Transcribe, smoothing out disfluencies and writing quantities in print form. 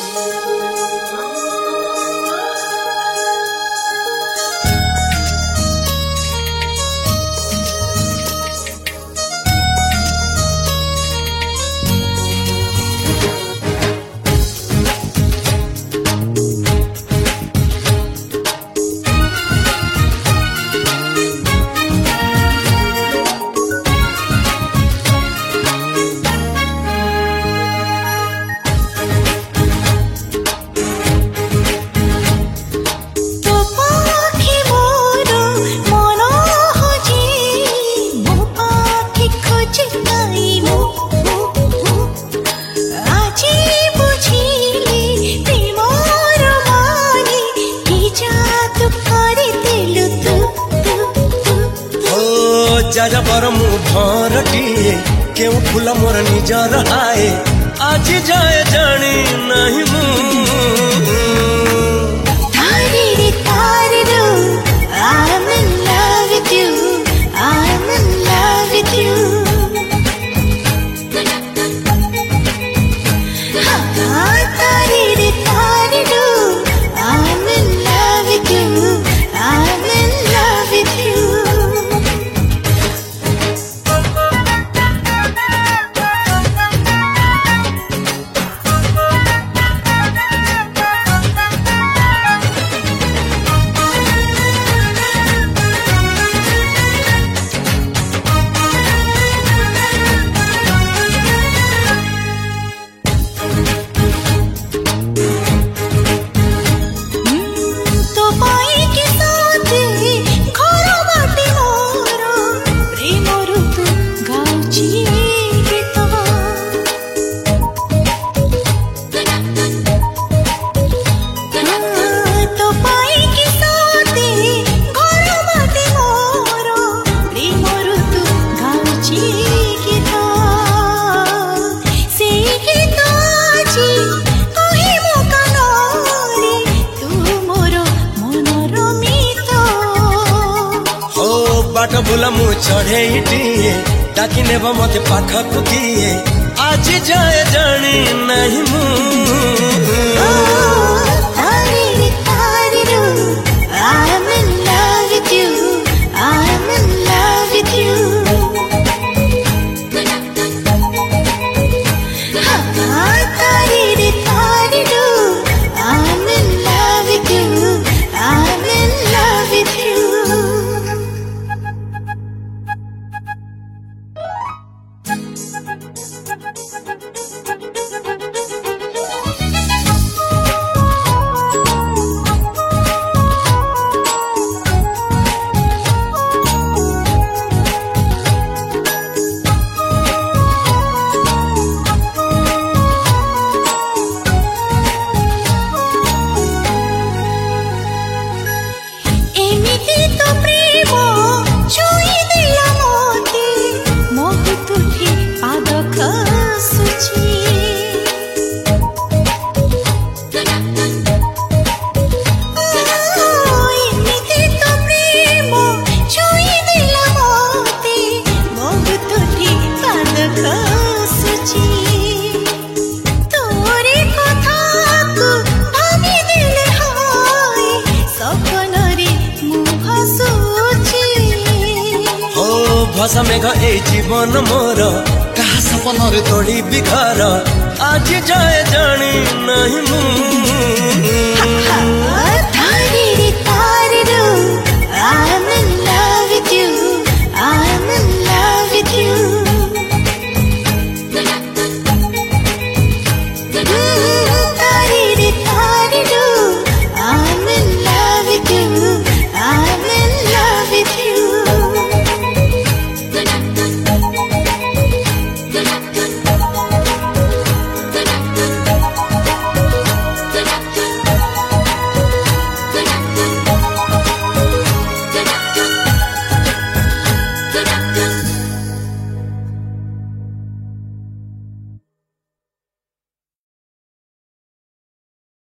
जाजा बर मु भरटिए केउ फूल मोर निजर हाए आज जाए जानी नहीं मु I'm in love with you, I'm in love with you. I'm in love with you, I'm in love with you. बाट बुला मु चढ़े डाकी नेब मत पाखक किए आज जाए जानी नहीं मु I'm in love with you, I'm in love with you. I'm in love with you, I'm in love with you. भसा मेघ ए जीवन मोर कहा सपन रे तोड़ी बिघर आज जाए जानी नहीं मु